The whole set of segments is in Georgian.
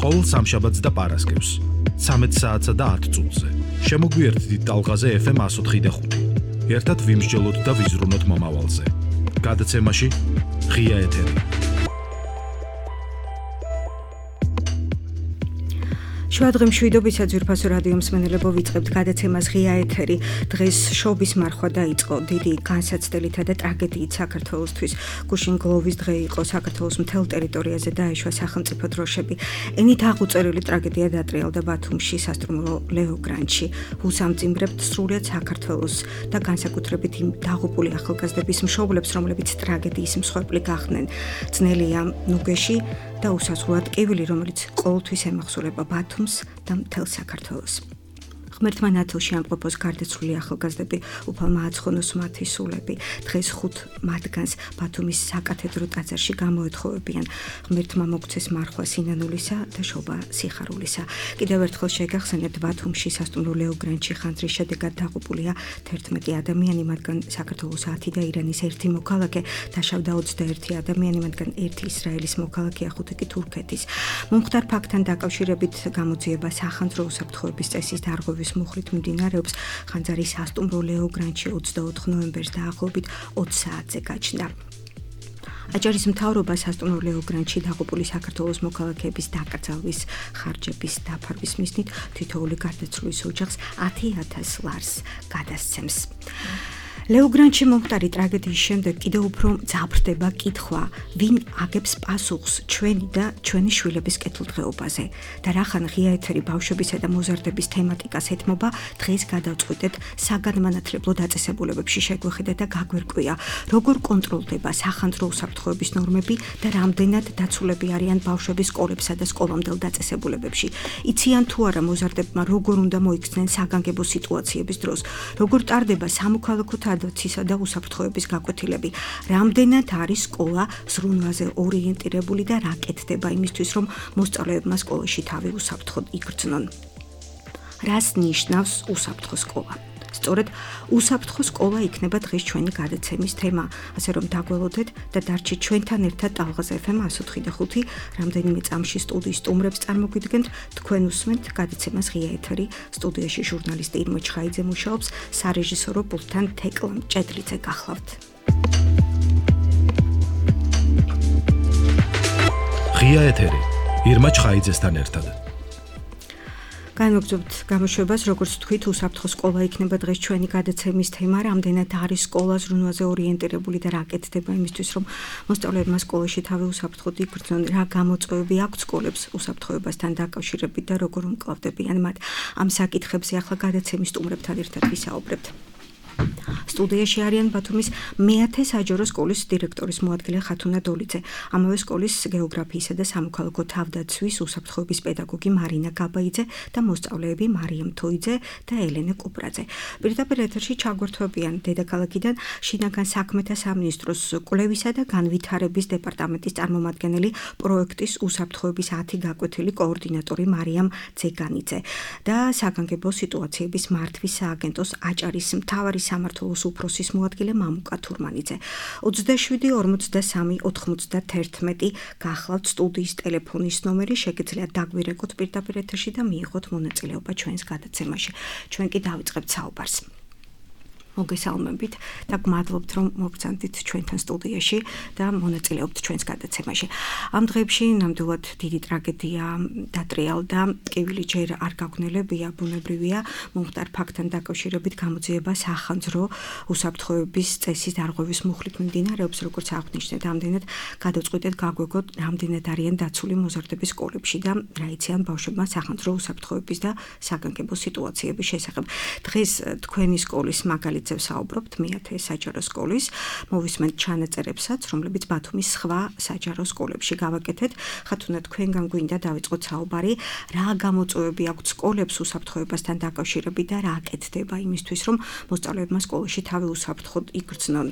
ყოველ სამშაბათს და პარასკევს 13 საათსა და 10 წუთზე. შემოგვიერთდით ტალღაზე FM 104.5. ერთად ვიმსჯელოთ და ვიზრუნოთ მომავალზე. გადაცემაში ღია ეთერი. შუადღე მშვიდობისა ძვირფასო რადიო მსმენელებო, ვიწყებთ გადაცემას ღია ეთერი. დღეს შობის მარხვა დაიწყო დიდი განსაცდელითა და ტრაგედიით საქართველოსთვის. გუშინ გლოვის დღე იყო, საქართველოს მთელ ტერიტორიაზე დაეშვა სახელმწიფო დროშები. ენით აღუწერელი ტრაგედია დატრიალდა ბათუმში, სასტუმრო ლეო გრანჩი. უსამძიმრებთ სრულიად საქართველოს და განსაკუთრებით იმ დაღუპული ახალგაზრდების მშობლებს, რომლებიც ტრაგედიის მსხვერპლი გახდნენ. ძნელია ნუგეში და უსაზღვროა ტკივილი, რომელიც ყოველთვის ემახსოვრება ბათუმს და მთელ საქართველოს. ღმერთმა ნათელში ამყოფოს გარდაცვლილი ახალგაზრდები, უფალმა აცხონოს მათი სულები. დღეს 5 მათგანს ბათუმის საკათედრო ტაძარში გამოეთხოვებიან. ღმერთმა მოგცეს მარხვა სინანულისა და შობა სიხარულისა. კიდევ ერთხელ შეგახსენებთ, ბათუმში სასტუმრო ლეო გრანჩი ხანძრის შედეგად დაღუპულია 11 ადამიანი, მათგან საქართველოს 10 და ირანის 1 მოქალაქე, დაშავდა 21 ადამიანი, მათგან 1 ისრაელის მოქალაქეა, 5 კი თურქეთის. მომხდარ ფაქტთან დაკავშირებით გამოძიება სახანძრო უსაფრთხოების წესის დარღვევის მუხლით მიმდინარეობს. ხანძრის სასტუმრო ლეო გრანჩი 24 ნოემბერს დაახლოებით 20 საათზე გაჩნდა. აჭარის მთავრობა სასტუმრო ლეო გრანჩი დაღუპული საქართველოს მოქალაქეების დაკრძალვის ხარჯების დაფარვის მიზნით თითოეული გარდაცვლის ოჯახს 10,000 ლარს გადასცემს. ლეო გრანჩი მომხდარი ტრაგედიის შემდეგ კიდევ უფრო ძაფრდება კითხვა, ვინ აგებს პასუხს ჩვენი და ჩვენი შვილების კეთილდღეობაზე და რახან ღია ეთერი ბავშვებისა და მოზარდების თემატიკას ეთმობა, დღეს გადავწყვიტეთ საგანმანათლებლო დაწესებულებებში შეგვეხედა და გაგვერკვია, როგორ კონტროლდება სახანძრო უსაფრთხოების ნორმები და რამდენად დაცულები არიან ბავშვების სკოლებსა და სკოლამდელ დაწესებულებებში. იციან თუ არა მოზარდებმა როგორ უნდა მოიქცნენ საგანგებო სიტუაციების დროს, როგორ ტარდება სამოქალაქო ადვაცისა და უსაფრთხოების გაკვეთილები, რამდენად არის სკოლა ზრუნვაზე ორიენტირებული და რა კეთდება იმისთვის, რომ მოსწავლეებმა სკოლაში თავი უსაფრთხოდ იგრძნონ. რას ნიშნავს უსაფრთხო სკოლა? სწორედ უსაფრთხო სკოლა იქნება დღეს ჩვენი გადაცემის თემა, ასე რომ დაგველოდეთ და დარჩით ჩვენთან ერთად ტალღაზე FM 104.5. რამდენიმე წამში სტუდიის სტუმრებს წარმოგვიდგენთ, თქვენ უსმენთ გადაცემას ღია ეთერი. სტუდიაში ჟურნალისტი ირმა ჩხაიძე მუშაობს, სარეჟისორო პულტთან თეკლა მჭედლიძე გახლავთ. ღია ეთერი ირმა ჩხაიძესთან ერთად. განვაგრძობთ გამოშვებას, როგორც თქვით, უსაფრთხო სკოლა იქნება დღეს ჩვენი გადაცემის თემა, რამდენად არის სკოლა ზრუნვაზე ორიენტირებული და რა კეთდება იმისთვის, რომ მოსწავლეებმა სკოლაში თავი უსაფრთხოდ იგრძნონ, რა გამოწვევები აქვთ სკოლებს უსაფრთხოებასთან დაკავშირებით და როგორ უმკლავდებიან მათ. ამ საკითხებზე ახლა გადაცემის სტუმრებთან ერთად ვისაუბრებთ. სტუდიაში არიან ბათუმის მე-10 საჯარო სკოლის დირექტორის მოადგილე ხათუნა დოლიძე, ამავე სკოლის გეოგრაფიისა და სამოქალაქო თავდაცვის უსაფრთხოების პედაგოგი მარინა გაბაიძე და მოსწავლეები მარიამ თოიძე და ელენე კუპრაძე. პირდაპირ ეთერში ჩაგვერთვებიან დედაქალაქიდან შინაგან საქმეთა სამინისტროს კვლევისა და განვითარების დეპარტამენტის წარმომადგენელი, პროექტის უსაფრთხოების 10 გაკვეთილი კოორდინატორი მარიამ ძეგანიძე და საგანგებო სიტუაციების მართვის სააგენტოს აჭარის მთავარი სამმართველოს უფროსის მოადგილე მამუკა თურმანიძე. 27 43 91 გახლავთ სტუდიის ტელეფონის ნომერი, შეგიძლიათ დაგვირეკოთ პირდაპირ ეთერში და მიიღოთ მონაწილეობა ჩვენს გადაცემაში. ჩვენ კი დავიწყებთ საუბარს. მოგესალმებით და გმადლობთ, რომ მოგწანდით ჩვენთან სტუდიაში და მონაწილეობთ ჩვენს გადაცემაში. ამ დღეებში ნამდვილად დიდი ტრაგედია დატრიალდა, ტკივილი ჯერ არ გაგვნელებია, ბუნებრივია, მომხდარ ფაქტთან დაკავშირებით გამოძიება სახანძრო უსაფრთხოების წესის დარღვევის მუხლით მიმდინარეობს, როგორც აღნიშნეთ, ამდენად გადავწყვიტეთ გაგვეგოთ, რამდენად არიან დაცული მოზარდები სკოლებში და რა იციან ბავშვებმა სახანძრო უსაფრთხოების და საგანგებო სიტუაციების შესახებ. დღეს თქვენი სკოლის მაგალითზე ვსაუბრობთ მე-10 საჯარო სკოლის, მოვისმენთ ჩანაწერებსაც, რომლებიც ბათუმის სხვა საჯარო სკოლებში გავაკეთეთ. ხათუნა, თქვენგან გვინდა დავიწყოთ საუბარი, რა გამოწვევები აქვთ სკოლებს უსაფრთხოებასთან დაკავშირებით და რა აკეთდება იმისთვის, რომ მოსწავლეებმა სკოლაში თავი უსაფრთხოდ იგრძნონ.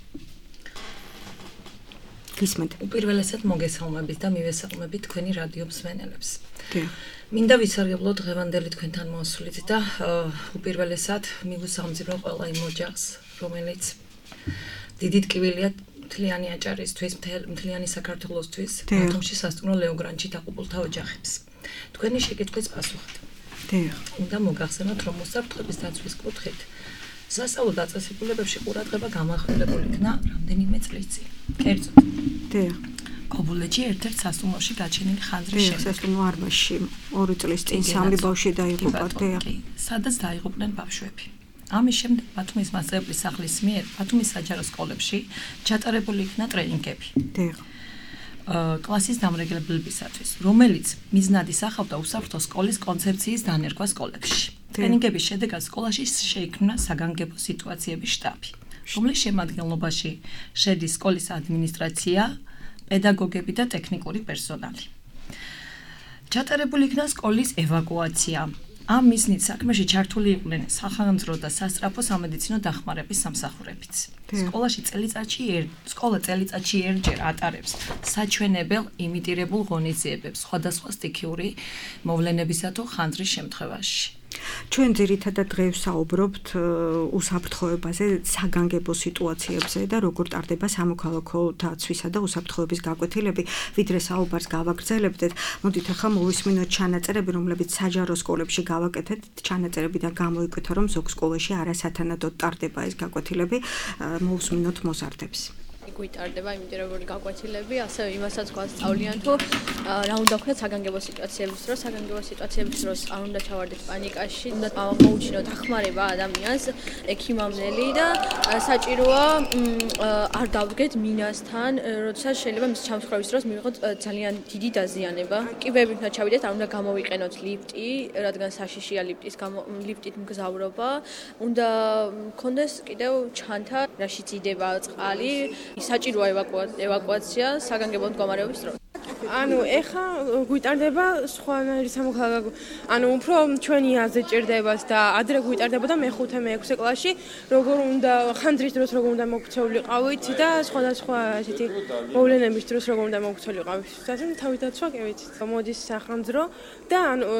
გისმენთ. უპირველესად მოგესალმებით და მივესალმებით თქვენი რადიო მსმენელებს. მინდა ვისარგებლოთ დღევანდელი თქვენთან მოსვლით და უპირველესად მივუსამძიმრო ყველა იმ ოჯახს, რომელიც დიდი ტკივილია მთლიანი აჭარისთვის, მთლიანი საქართველოსთვის, ბათუმში სასტუმრო ლეო გრანჩი დაღუპულთა ოჯახებს. თქვენი შეკითხვის პასუხად. დიახ. უნდა მოგახსენოთ, რომ უსაფრთხოების დაცვის კუთხით სასწავლო დაწესებულებებში ყურადღება გამახვილებული იქნა რამდენიმე წლის წინ. კერძოდ. დიახ. კობულეთში ერთ-ერთ სასტუმროში გაჩენილი ხანძრის შემდეგ სასტუმრო არმაში 2 წლის წინ 3 ბავშვი დაიღუპა. დიახ. სადაც დაიღუპნენ ბავშვები. ამის შემდეგ ბათუმის მასწავლებლის სახლის მიერ ბათუმის საჯარო სკოლებში ჩატარებული იქნა ტრენინგები. დიახ. კლასის დამრეგლებლებისათვის, რომელიც მიზნად ისახავდა უსაფრთხო სკოლის კონცეფციის დანერგვა სკოლებში. ტრენინგების შედეგად სკოლაში შეიქმნა საგანგებო სიტუაციების შტაბი, რომლის შემადგენლობაში შედის სკოლის ადმინისტრაცია, პედაგოგები და ტექნიკური პერსონალი. ჩატარებული იქნა სკოლის ევაკუაცია. ამ მიზნით საქმეში ჩართული იყვნენ სახანძრო და სასწრაფო სამედიცინო დახმარების სამსახურებიც. სკოლა წელიწადში ერთჯერ ატარებს საჩვენებელ იმიტირებულ ღონისძიებებს სხვადასხვა სტიქიური მოვლენებისა თუ ხანძრის შემთხვევაში. ჩვენ ძირითადად დღეს საუბრობთ უსაფრთხოებაზე, საგანგებო სიტუაციებზე და როგორ ტარდება სამოქალაქო დაცვისა და უსაფრთხოების გაკვეთილები, ვიდრე საუბარს გავაგრძელებდეთ. მოდით ახლა მოვისმინოთ ჩანაწერები, რომლებიც საჯარო სკოლებში გავაკეთეთ. ჩანაწერებიდან გამოიკვეთა, რომ ზოგ სკოლაში არასათანადოდ ტარდება ეს გაკვეთილები. მოვისმინოთ მოზარდებს. გვიტარდება იმიტირებული გაკვეთილები, ასევე იმასაც გვასწავლიან, თუ რა უნდა ვქნათ საგანგებო სიტუაციების დროს, საგანგებო სიტუაციების დროს არ უნდა ჩავარდეთ პანიკაში, უნდა მოუჩინოთ დახმარება ადამიანს, ექიმამდელი და საჭიროა არ დავდგეთ მინასთან, როდესაც შეიძლება მის ჩამსხვრევის დროს მივიღოთ ძალიან დიდი დაზიანება. კიბეებით უნდა ჩავიდეთ, არ უნდა გამოვიყენოთ ლიფტი, რადგან საშიშია ლიფტით მგზავრობა, უნდა გქონდეს კიდევ ჩანთა, რაშიც იდება წყალი. საჭიროა ევაკუაცია საგანგებო მდგომარეობის დროს. ეხა გვიტარდება სხვანაირი სამოქალაქო, უფრო ჩვენი აზრი ჭირდება და ადრე გვიტარდებოდა მე-5 მე-6 კლასში, როგორ უნდა ხანძრის დროს როგორ უნდა მოქცეულიყავით და სხვადასხვა ესეთი მოვლენების დროს როგორ უნდა მოქცეულიყავით. ასე თავი დაცვა კი ვიცით. მოდის სახანძრო და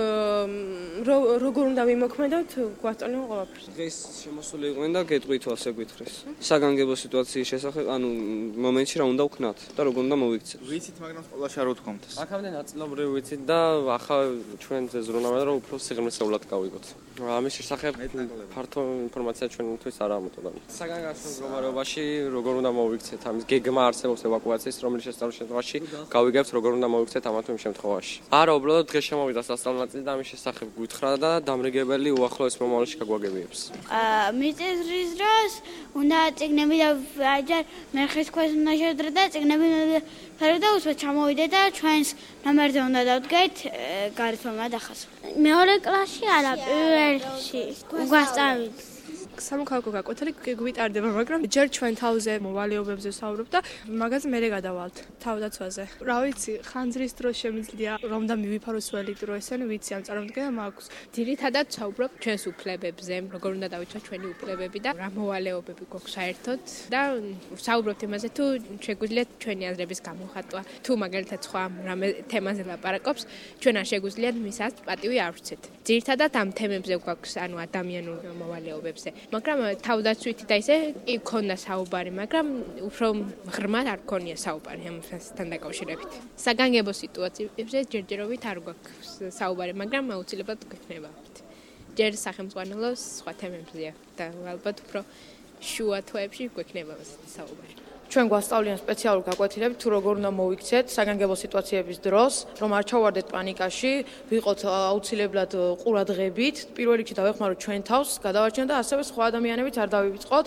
როგორ უნდა ვიმოქმედოთ, გვასწავლენ ყველაფერს. დღეს შემოსული იყვნენ და გეტყვით ასე გითხრეს. საგანგებო სიტუაციის შესახებ, მომენტში რა უნდა ვქნათ და როგორ უნდა მოვიქცეთ. ვიცით, მაგრამ სკოლაში არ ვთქვამთ. აქამდე ნაწილობრივ ვიცით და ახლა ჩვენ ზრუნავენ რომ უფრო სიღრმისეულად გავიგოთ. ამის შესახებ ფართო ინფორმაცია ჩვენთვის არ ამოტოდა. საგანგებო მდგომარეობაში როგორ უნდა მოვიქცეთ, ამის გეგმა არსებობს ევაკუაციის, რომელიც შესწავლის შემთხვევაში გავიგებთ როგორ უნდა მოვიქცეთ ამ თუ იმ შემთხვევაში. არა, უბრალოდ დღეს შემოვიდა სასწავლო ნაწილი და ამის შესახებ გვითხრა და დამრიგებელი უახლოეს მომავალში გაგვაგებიებს. მიწისძვრის დროს უნდა წიგნები და აჯერ მერხის ქვეშ უნდა შევდრე და წიგნები და უსვეთ ჩამოვიდე და ჩვენს ნომერზე უნდა დავდგეთ გარეთმა დახასო. მეორე კლასში არა, პირველში გვასწავლით. სამოქალაქო გაკვეთილი გვიტარდება, მაგრამ ჯერ ჩვენ თავზე მოვალეობებზე ვსაუბრობ და მაგაზე მერე გადავალთ თავდაცვაზე. რა ვიცი, ხანძრის დროს შემიძლია რომ და მივიფაროს ველი დრო ესენი ვიცი, ამ წარმოდგენა მაქვს. ძირითადად ვსაუბრობ ჩვენს უფლებებზე, როგორ უნდა დავიცვათ ჩვენი უფლებები და რა მოვალეობები გვაქვს საერთოდ და ვსაუბრობთ იმაზე, თუ შეგვიძლია ჩვენი აზრების გამოხატვა, თუ მაგალითად სხვა რამე თემაზე ლაპარაკობს, ჩვენ არ შეგვიძლია მისაც პატივი არ ვცეთ. ძირითადად ამ თემებზე გვაქვს, ადამიანურ მოვალეობებზე. მაგრამ თავდაცვითი და ისე იქონდა საუბარი, მაგრამ უფრო ღრმად არ ქონია საუბარი ამასთან დაკავშირებით. საგანგებო სიტუაციებზე ჯერჯერობით არ გვაქვს საუბარი, მაგრამ აუცილებლად გვექნება. ჯერ სახელმწიფოს სხვა თემებზეა და ალბათ უფრო შუა თვეებში გვექნება საუბარი. ჩვენ გვასწავლიან სპეციალურ გაკვეთილებით, თუ როგორ უნდა მოვიქცეთ საგანგებო სიტუაციების დროს, რომ არ ჩავარდეთ პანიკაში, ვიყოთ აუცილებლად ყურადღებით, პირველ რიგში დავეხმაროთ ჩვენ თავს, გადავარჩენოთ და ასევე სხვა ადამიანებიც არ დავივიწყოთ.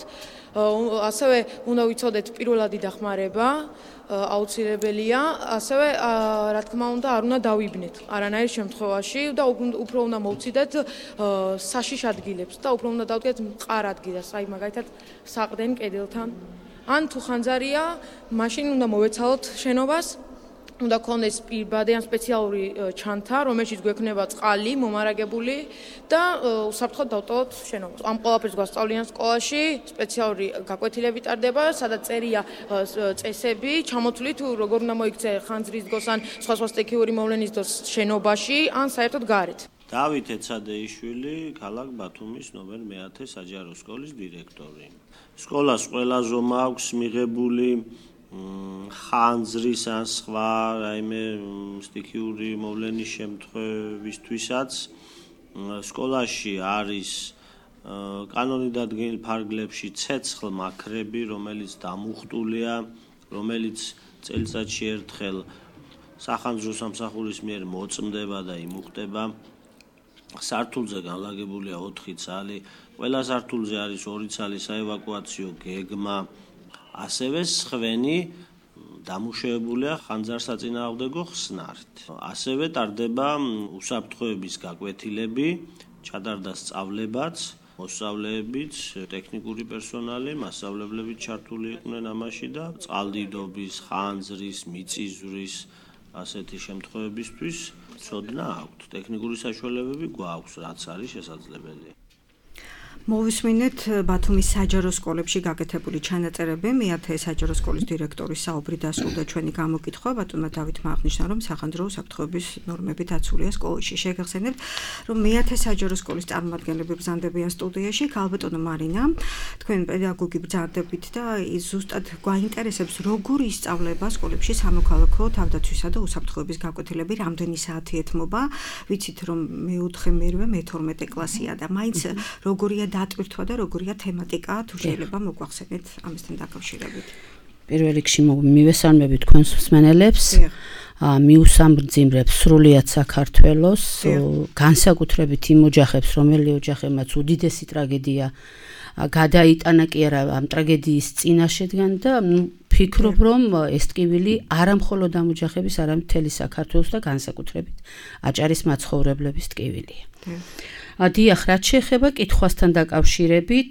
ასევე უნდა ვიცოდეთ პირველადი დახმარება, აუცილებელია, ასევე რა თქმა უნდა არ უნდა დავიბნეთ არანაირ შემთხვევაში და უფრო უნდა მოვციდეთ საშიშ ადგილებს და უფრო უნდა დავდგეთ მყარ ადგილას, აი მაგალითად საყრდენ კედელთან. ან თუ ხანძარია, მაშინ უნდა მოვეცალოთ შენობას, უნდა გქონდეს პირბადე ან სპეციალური ჩანთა, რომელშიც გვექნება წყალი მომარაგებული და უსაფრთხოდ დავტოვოთ შენობას. ამ ყველაფერს გვასწავლიან სკოლაში, სპეციალური გაკვეთილები ტარდება, სადაც წერია წესები, ჩამოთვლი თუ როგორ უნდა მოიქცე ხანძრის დროს ან სხვა სტიქიური მოვლენის დროს შენობაში ან საერთოდ გარეთ. დავით ეცადეიშვილი, ქალაქ ბათუმის ნომერ 1 საჯარო სკოლის დირექტორი. სკოლას ყველა ზომა აქვს მიღებული ხანძრის ან სხვა რაიმე სტიქიური მოვლენის შემთხვევისთვისაც სკოლაში არის კანონით დადგენილ ფარგლებში ცეცხლ მაქრები, რომელიც დამუხტულია, რომელიც წელიწადში ერთხელ სახანძრო სამსახურის მიერ მოწმდება და იმუხტება. სართულზე განლაგებულია 4 ცალი, ყველა სართულზე არის 2 ცალი საევაკუაციო გეგმა. ასევე სხვენი დამუშავებულია ხანძარსაწინააღმდეგო ხსნარით. ასევე ტარდება უსაფრთხოების გაკვეთილები, ჩატარდა სწავლებაც, მოსწავლეებიც, ტექნიკური პერსონალი, მასწავლებლებიც ჩართული იყვნენ ამაში და წყალდიდობის, ხანძრის, მიწისძვრის ასეთი შემთხვევებისთვის ცოდნა აქვთ. ტექნიკური საშუალებები გვაქვს, რაც არის შესაძლებელი. მოვისმინეთ ბათუმის საჯარო სკოლებში გაკეთებული ჩანაწერები. მე-10 საჯარო სკოლის დირექტორის საუბრი დასრულდა ჩვენი გამოკითხვა. ბატონმა დავითმა აღნიშნა, რომ სახანძრო უსაფრთხოების ნორმები დაცულია სკოლაში. შეგახსენებთ, რომ მე-10 საჯარო სკოლის წარმომადგენლები ბრძანდებიან სტუდიაში. ქალბატონო მარინა, თქვენ პედაგოგი ბრძანდებით და ზუსტად გვაინტერესებს, როგორ ისწავლება სკოლებში სამოქალაქო თავდაცვისა და უსაფრთხოების გაკვეთილები, რამდენი საათი ეთმობა. ვიცით, რომ მე-4, მე-8, მე-12 კლასია და მაინც როგორია დატვირთვა და როგორია თემატიკა, თუ შეიძლება მოგვახსენეთ ამასთან დაკავშირებით. პირველ რიგში მივესალმები თქვენს მსმენელებს. მიუსამბრძიმრებს სრულიად საქართველოს, განსაკუთრებით იმ ოჯახებს, რომელი ოჯახებმაც უდიდესი ტრაგედია გადაიტანა კი არა ამ ტრაგედიის წინაშედგან და ფიქრობ, რომ ეს ტკივილი არა მხოლოდ ამ ოჯახების, არამედ მთელი საქართველოს და განსაკუთრებით აჭარის მაცხოვრებლების ტკივილია. დიახ, რაც შეეხება კითხვასთან დაკავშირებით,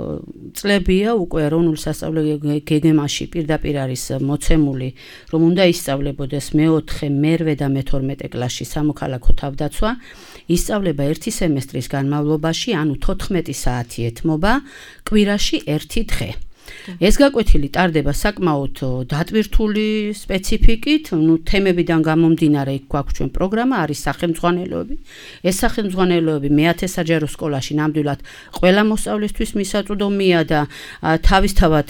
წლებია უკვე ეროვნულ სასწავლო გეგმაში პირდაპირ არის მოცემული, რომ უნდა ისწავლებოდეს მე-4, მე-8 და მე-12 კლასში სამოქალაქო თავდაცვა. ისწავლება 1 სემესტრის განმავლობაში, ანუ 14 საათი ეთმობა, კვირაში 1 დღე. ეს გაკვეთილი ტარდება საკმაოდ დატვირთული სპეციფიკით, თემებიდან გამომდინარე იქ გვაქვს ჩვენ პროგრამა, არის სახელმძღვანელოები. ეს სახელმძღვანელოები მე-10 საჯარო სკოლაში ნამდვილად ყველა მოსწავლისთვის მისაწვდომია და თავისთავად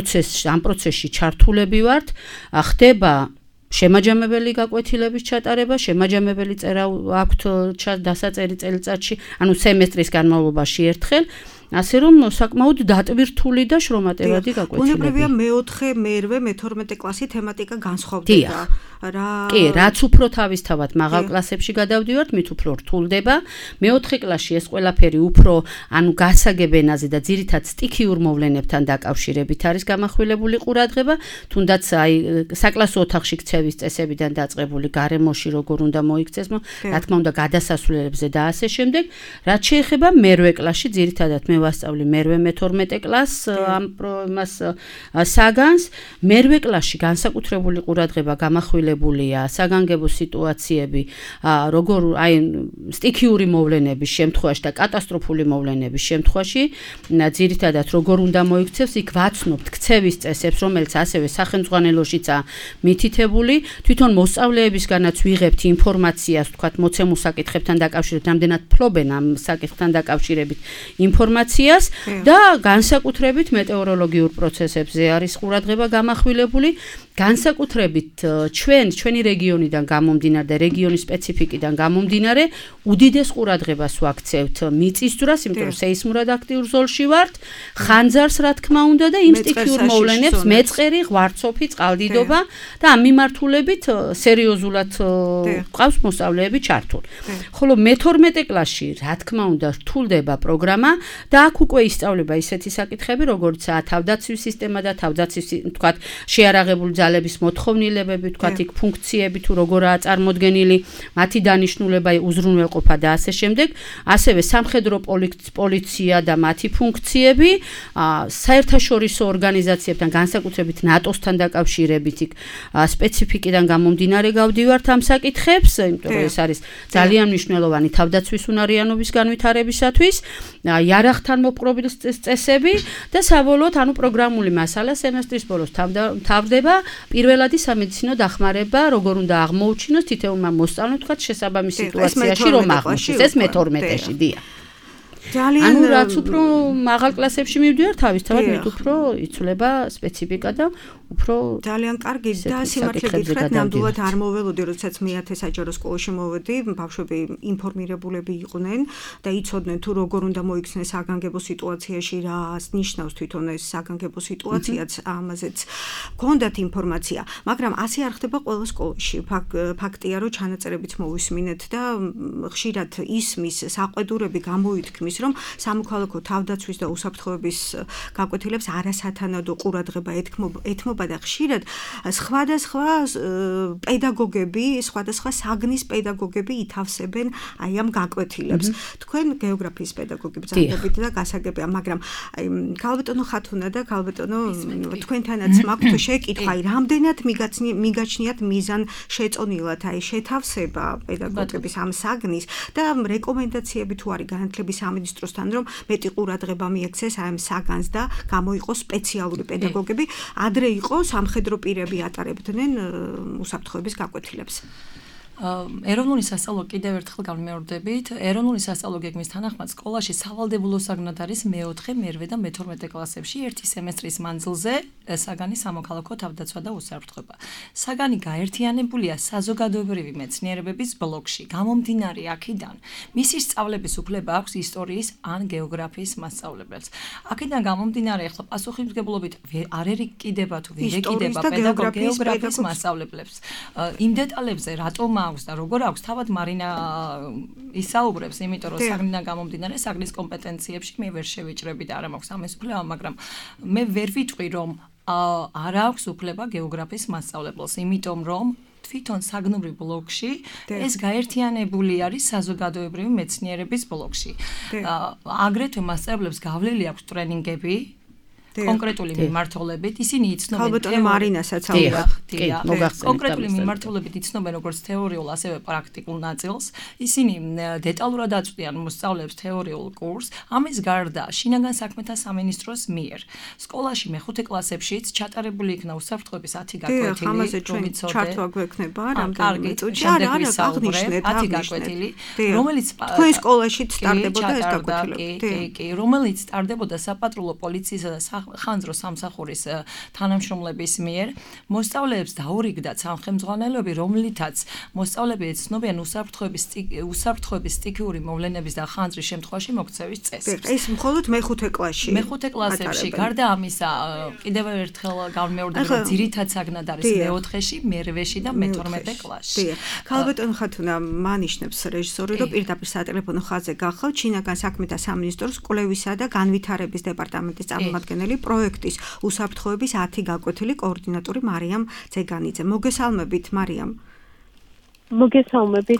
ამ პროცესში ჩართულები ვართ. ხდება შემაჯამებელი გაკვეთილების ჩატარება, შემაჯამებელი წერა აქვთ დასაწერი წელიწადში, ანუ სემესტრის განმავლობაში ერთხელ. ასე რომ საკმაოდ დატვირთული და შრომატევადი გაკვეთილები. უნებრივია მე-4, მე-8, მე-12 კლასი თემატიკა განსხვავდება. კი, რაც უფრო თავისთავად მაღალ კლასებში გადავდივართ, მით უფრო რთულდება. მე-4 კლასში ეს ყველაფერი უფრო, ანუ გასაგებ ენაზე და ძირითად სტიქიურ მოვლენებთან დაკავშირებით არის გამახვილებული ყურადღება, თუნდაც აი საკლასო ოთახში ქცევის წესებიდან დაწყებული გარემოში როგორ უნდა მოიქცეს, რა თქმა უნდა გადასასვლელებზე და ასე შემდეგ. რაც შეეხება მე-8 კლასში, ძირითადად მე ვასწავლი მე-8, მე-12 კლასს ამ პროგრამას საგანს. მე-8 კლასში განსაკუთრებული ყურადღება გამახვილებულია საგანგებო სიტუაციები, როგორ აი სტიქიური მოვლენების შემთხვევაში და კატასტროფული მოვლენების შემთხვევაში, ძირითადად როგორ უნდა მოიქცეს, იქ ვაცნობთ ქცევის წესებს, რომელიც ასევე სახელმძღვანელოშიცაა მითითებული. თვითონ მოსწავლეებისგანაც ვიღებთ ინფორმაციას, თქვათ მოცემულ საკითხებთან დაკავშირებით, რამდენად ფლობენ ამ საკითხთან დაკავშირებით ინფორმაციას და განსაკუთრებით მეტეოროლოგიურ პროცესებზე არის ყურადღება გამახვილებული. განსაკუთრებით ჩვენი რეგიონიდან გამომდინარე და რეგიონის სპეციფიკიდან გამომდინარე უდიდეს ყურადღებას ვაქცევთ მიწისძვრას, იმიტომ რომ სეისმურად აქტიურ ზოლში ვართ, ხანძარს რა თქმა უნდა და იმ სტიქიურ მოვლენებს, მეწყერი, ღვარცოფი, წყალდიდობა და ამ მიმართულებით სერიოზულად ყავს მოსწავლეები ჩართული. ხოლო მე-12 კლასში რა თქმა უნდა რთულდება პროგრამა და აქ უკვე ისწავლება ისეთი საკითხები, როგორიცაა თავდაცვის სისტემა და თავდაცვის, თქვათ, შეარაღებული ძალების მოთხოვნილებები, თქვათ, იქ ფუნქციები თუ როგორაა წარმოდგენილი, მათი დანიშნულება, უზრუნველყოფა და ასე შემდეგ. ასევე სამხედრო პოლიცია და მათი ფუნქციები, საერთაშორისო ორგანიზაციებთან, განსაკუთრებით ნატოსთან დაკავშირებით იქ სპეციფიკიდან გამომდინარე გავდივართ ამ საკითხებს, იმიტომ რომ ეს არის ძალიან მნიშვნელოვანი თავდაცვის უნარიანობის განვითარებისათვის. იარაღთან მოპყრობის წესები და საბოლოოდ ანუ პროგრამული მასალა სემესტრის ბოლოს თავდება პირველადი სამედიცინო დახმარება, როგორ უნდა აღმოუჩინოს თითოეულმა მოსწავლემ, თქვათ, შესაბამის სიტუაციაში რომ აღმოჩნდეს. ეს მე-12-ში დია. ანუ რაც უფრო მაღალ კლასებში მივდივარ, თავისთავად მით უფრო იცვლება სპეციფიკა და უფრო ძალიან კარგი და სიმართლე გითხრათ, ნამდვილად არ მოველოდი, როდესაც მე-10 საჯარო სკოლაში მოვედი, ბავშვები ინფორმირებულები იყვნენ და იცოდნენ თუ როგორ უნდა მოიქცნენ საგანგებო სიტუაციაში, რას ნიშნავს თვითონ ეს საგანგებო სიტუაციაც, ამაზეც გქონდათ ინფორმაცია, მაგრამ ასე არ ხდება ყველა სკოლაში. ფაქტია, რომ ჩანაწერებიც მოვისმინეთ და ხშირად ისმის საყვედურები გამოითქმის, რომ სამოქალაქო თავდაცვის და უსაფრთხოების გაკვეთილებს არასათანადო ყურადღება ეთმობა და ხშირად სხვადასხვა პედაგოგები, სხვადასხვა საგნის პედაგოგები ითავსებენ აი ამ გაკვეთილებს. თქვენ გეოგრაფიის პედაგოგი ბრძანებით და გასაგებია, მაგრამ ქალბატონო ხათუნა და ქალბატონო თქვენთანაც მაქვთ შეკითხვა, რამდენად მიგაჩნიათ მიზან შეწონილად აი შეთავსება პედაგოგების ამ საგნის და რეკომენდაციები თუ არის განათლების სამინისტროსთან, რომ მეტი ყურადღება მიექცეს აი ამ საგანს და გამოიყოს სპეციალური პედაგოგები, ადრე იყო სამხედრო პირები ატარებდნენ უსაფრთხოების გაკვეთილებს. ეროვნული სასწავლო კიდევ ერთხელ გამიმეორდებით, ეროვნული სასწავლო გეგმის თანახმად სკოლაში სავალდებულო საგნად არის მე-4, მე-8 და მე-12 კლასებში ერთი სემესტრის მანძილზე საგანი სამოქალაქო თავდაცვა და უსაფრთხოება. საგანი გაერთიანებულია საზოგადოებრივი მეცნიერებების ბლოკში. გამომდინარე აქედან, მისი სწავლების უფლება აქვს ისტორიის ან გეოგრაფიის მასწავლებელს. აქედან გამომდინარე, ახლა პასუხისმგებლობით არ ეკიდება თუ ვერ ეკიდება გეოგრაფიის მასწავლებლებს. იმ დეტალებზე რატომ აქვს და როგორ აქვს, თავად მარინა ისაუბრებს, იმიტომ რომ საგნიდან გამომდინარე საგნის კომპეტენციებში მე ვერ შევიჭრები და არ მაქვს ამის უფლება, მაგრამ მე ვერ ვიტყვი, რომ არ აქვს უფლება გეოგრაფიის მასწავლებელს, იმიტომ რომ თვითონ საგნობრივ ბლოკში ეს გაერთიანებული არის საზოგადოებრივი მეცნიერების ბლოკში. აგრეთვე მასწავლებლებს გავლილი აქვს ტრენინგები კონკრეტული მიმართულებით, ისინი იცნობენ ქალბატონო მარინასაც კონკრეტული მიმართულებით იცნობენ როგორც თეორიულ, ასევე პრაქტიკულ ნაწილს. ისინი დეტალურად აწვდიან მოსწავლეებს თეორიულ კურსს. ამის გარდა, შინაგან საქმეთა სამინისტროს მიერ სკოლაში მე-5 კლასებშიც ჩატარებული იქნა უსაფრთხოების 10 გაკვეთილი, რომელიც ჩართვა გვექნება რამდენიმე წუთში. შემდეგ ვისაუბრებ 10 გაკვეთილი, რომელიც თქვენ სკოლაშიც სტარდებოდა ეს გაკვეთილები. კი, რომელიც სტარდებოდა საპატრულო პოლიციისა და ხანძრო სამსახურის თანამშრომლების მიერ. მოსწავლეებს დაურიგდათ სამხელმძღვანელოები, რომლითაც მოსწავლეები ეცნობიან უსაფრთხოების სტიქიური მოვლენების და ხანძრის შემთხვევაში მოქცევის წესებს. ეს მხოლოდ მე-5 კლასში. მე-5 კლასებში. გარდა ამისა, კიდევ ერთხელ გამიმეორდები, რომ ძირითად საგნად არის მე-4-ში, მე-8-ში და მე-12 კლასში. ქალბატონო ხათუნა მანიშნებს რეჟისორი, რომ პირდაპირ სატელეფონო ხაზზე გახავთ შინაგან საქმეთა სამინისტროს კვლევისა და განვითარების დეპარტამენტის წარმომადგენელი პროექტის უსაფრთხოების 10 გაკვეთილი კოორდინატორი მარიამ ძეგანიძე. მოგესალმებით მარიამ. მოგესალმებით.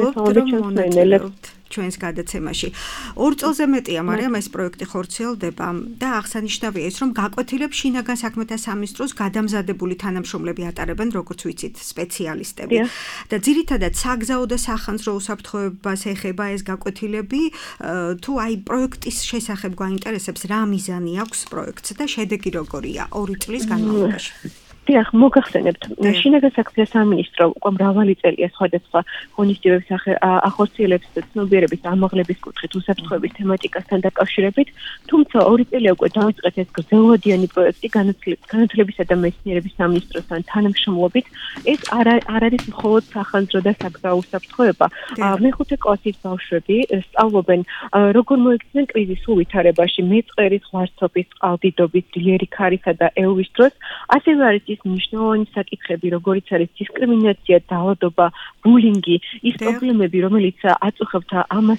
მადლობთ ჩვენს გადაცემაში. 2 წელზე მეტია მარიამ ეს პროექტი ხორციელდება და აღსანიშნავია ის, რომ გაკვეთილებს შინაგან საქმეთა სამინისტროს გადამზადებული თანამშრომლები ატარებენ, როგორც ვიცით, სპეციალისტები. და ძირითადად საგზაო და სახანძრო უსაფრთხოებას ეხება ეს გაკვეთილები, თუ აი პროექტის შესახებ გვაინტერესებს, რა მიზანი აქვს პროექტს და შედეგი როგორია 2 წლის განმავლობაში. დიახ, მოგახსენებთ, შინაგან საქმეთა სამინისტრო უკვე მრავალი წელია სხვადასხვა ღონისძიებებს ახორციელებს ცნობიერების ამაღლების კუთხით უსაფრთხოების თემატიკასთან დაკავშირებით, თუმცა 2 წელია უკვე დაიწყეს ეს გრძელვადიანი პროექტი განათლებისა და მეცნიერების სამინისტროსთან თანამშრომლობით. ეს არ არის მხოლოდ სახანძრო და საგზაო უსაფრთხოება. მე-5 კლასის ბავშვები სწავლობენ, როგორ მოიქცნენ კრიზისულ ვითარებაში, მეწყერის, ღვარცობის, წყალდიდობის, ძლიერი ქარისა და ელვის დროს, ასევე არის მნიშვნელოვანი საკითხები, როგორიც არის დისკრიმინაცია, დაავადობა, ბულინგი, ის პრობლემები, რომელიც აწუხებთ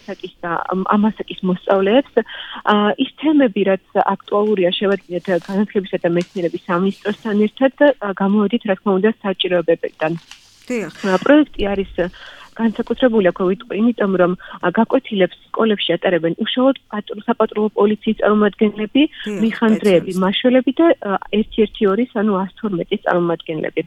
ამასაკის მოსწავლეებს, ის თემები, რაც აქტუალურია, შევადგინეთ განათლებისა და მეცნიერების სამინისტროსთან ერთად, გამოვედით, რა თქმა უნდა, საჭიროებებიდან. პროექტი არის განსაკუთრებული აქ ვიტყვი, იმიტომ რომ გაკვეთილებს სკოლებში ატარებენ უშუალოდ საპატრულო პოლიციის წარმომადგენლები, მიხანდრეები, მაშველები და 112, ანუ 112 წარმომადგენლები.